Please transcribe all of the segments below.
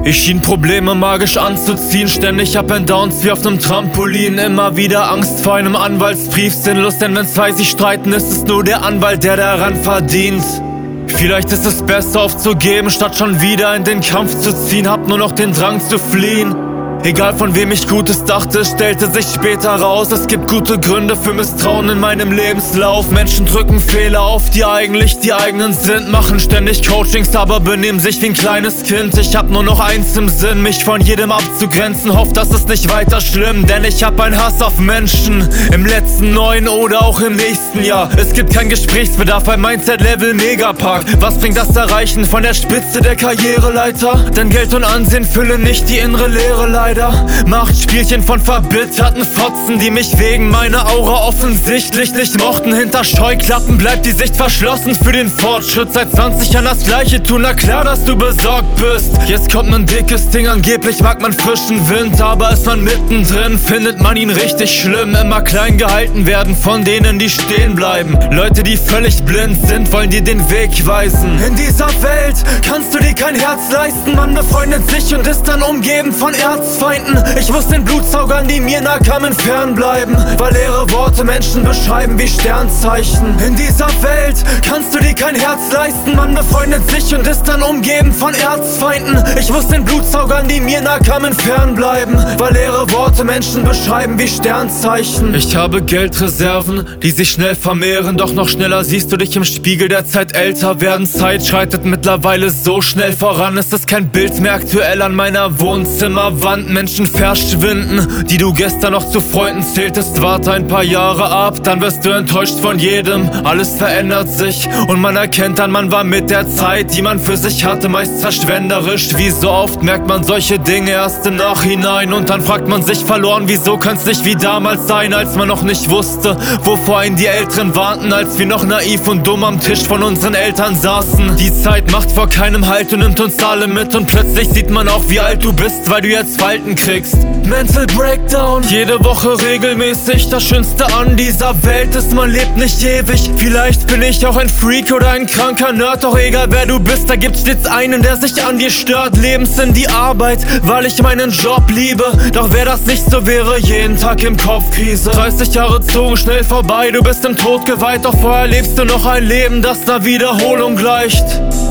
Ich schien Probleme magisch anzuziehen, ständig Up and Downs wie auf nem Trampolin. Immer wieder Angst vor einem Anwaltsbrief, sinnlos, denn wenn zwei sich streiten, ist es nur der Anwalt, der daran verdient. Vielleicht ist es besser aufzugeben, statt schon wieder in den Kampf zu ziehen. Hab nur noch den Drang zu fliehen. Egal von wem ich Gutes dachte, stellte sich später raus, es gibt gute Gründe für Misstrauen in meinem Lebenslauf. Menschen drücken Fehler auf, die eigentlich die eigenen sind, machen ständig Coachings, aber benehmen sich wie ein kleines Kind. Ich hab nur noch eins im Sinn, mich von jedem abzugrenzen, hoff, das ist nicht weiter schlimm, denn ich hab einen Hass auf Menschen, im letzten neuen oder auch im nächsten Jahr. Es gibt keinen Gesprächsbedarf beim Mindset-Level Megapark. Was bringt das Erreichen von der Spitze der Karriereleiter? Denn Geld und Ansehen füllen nicht die innere Leere leider. Machtspielchen von verbitterten Fotzen, die mich wegen meiner Aura offensichtlich nicht mochten. Hinter Scheuklappen bleibt die Sicht verschlossen für den Fortschritt. Seit 20 Jahren das Gleiche tun, na klar, dass du besorgt bist. Jetzt kommt ein dickes Ding, angeblich mag man frischen Wind, aber ist man mittendrin, findet man ihn richtig schlimm. Immer klein gehalten werden von denen, die stehen bleiben. Leute, die völlig blind sind, wollen dir den Weg weisen. In dieser Welt kannst du dir kein Herz leisten. Man befreundet sich und ist dann umgeben von Erzfeinden. Ich muss den Blutsaugern, die mir nah kamen, fernbleiben, weil leere Worte Menschen beschreiben wie Sternzeichen. In dieser Welt kannst du dir kein Herz leisten. Man befreundet sich und ist dann umgeben von Erzfeinden. Ich muss den Blutsaugern, die mir nah kamen, fernbleiben, weil leere Worte Menschen beschreiben wie Sternzeichen. Ich habe Geldreserven, die sich schnell vermehren, doch noch schneller siehst du dich im Spiegel der Zeit älter werden. Zeit schreitet mittlerweile so schnell voran, es ist kein Bild mehr aktuell an meiner Wohnzimmerwand. Menschen verschwinden, die du gestern noch zu Freunden zähltest. Warte ein paar Jahre ab, dann wirst du enttäuscht von jedem. Alles verändert sich und man erkennt dann, man war mit der Zeit, die man für sich hatte, meist verschwenderisch. Wie so oft merkt man solche Dinge erst im Nachhinein und dann fragt man sich verloren, wieso kann's nicht wie damals sein, als man noch nicht wusste, wovor einen die Älteren warnten, als wir noch naiv und dumm am Tisch von unseren Eltern saßen. Die Zeit macht vor keinem Halt und nimmt uns alle mit und plötzlich sieht man auch, wie alt du bist, weil du jetzt Falten kriegst. Mental Breakdown, jede Woche regelmäßig. Das Schönste an dieser Welt ist, man lebt nicht ewig. Vielleicht bin ich auch ein Freak oder ein kranker Nerd, doch egal wer du bist, da gibt's stets einen, der sich an dir stört. Lebenssinn die Arbeit, weil ich meinen Job liebe. Doch wer das nicht so wäre, jeden Tag im Kopfkrise. 30 Jahre zogen schnell vorbei, du bist im Tod geweiht, doch vorher lebst du noch ein Leben, das einer Wiederholung gleicht.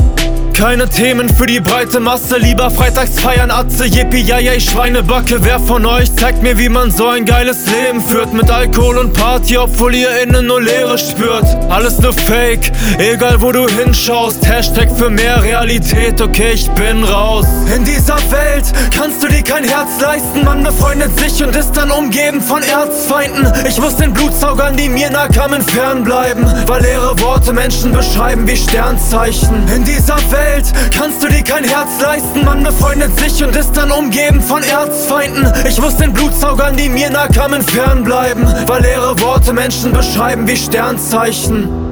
Keine Themen für die breite Masse, lieber freitags feiern, Atze, yippie, yay, Schweinebacke. Wer von euch zeigt mir, wie man so ein geiles Leben führt? Mit Alkohol und Party, obwohl ihr innen nur Leere spürt. Alles nur Fake, egal wo du hinschaust. Hashtag für mehr Realität, okay, ich bin raus. In dieser Welt kannst du dir kein Herz leisten. Man befreundet sich und ist dann umgeben von Erzfeinden. Ich muss den Blutsaugern, die mir nah kamen, fernbleiben, weil leere Worte Menschen beschreiben wie Sternzeichen. In dieser Welt kannst du dir kein Herz leisten. Man befreundet sich und ist dann umgeben von Erzfeinden. Ich muss den Blutsaugern, die mir nah kamen, fernbleiben, weil leere Worte Menschen beschreiben wie Sternzeichen.